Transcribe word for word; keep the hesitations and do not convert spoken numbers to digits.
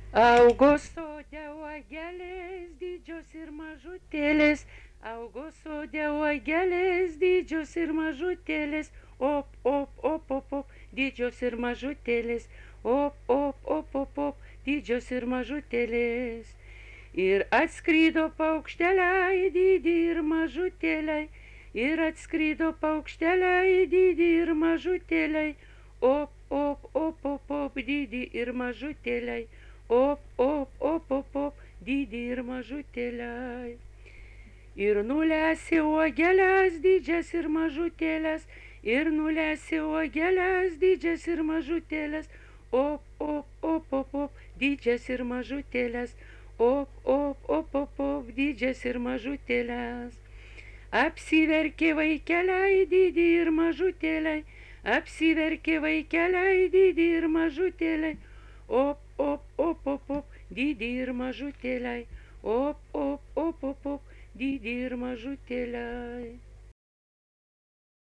Augo sode uogelės didžios ir mažutėlės, augo sode uogelės didžios ir mažutėlės, op, op, op, op, op, didžios ir mažutėlės, op, op, op, op, op, didžios ir mažutėlės. Ir atskrido paukšteliai didį ir mažutėliai, ir atskrido paukšteliai didį ir mažutėliai, op, op, op, op, op, didį ir mažutėliai, op, op, op, op, op, didį ir mažutėliai. Ir nulesė uogelės didžias ir mažutėlės, ir nulesė uogelės didžias ir mažutėlės, op, op, op, op, op, didžias ir mažutėlės, op, op, op, op, op, didžias ir mažutėlės. Apsiverkė vaikeliai didį ir mažutėliai, apsiverkė vaikeliai didį ir mažutėliai, op, op, op, op, op, didį ir mažutėliai, op, op, op, op, op, didį ir mažutėliai.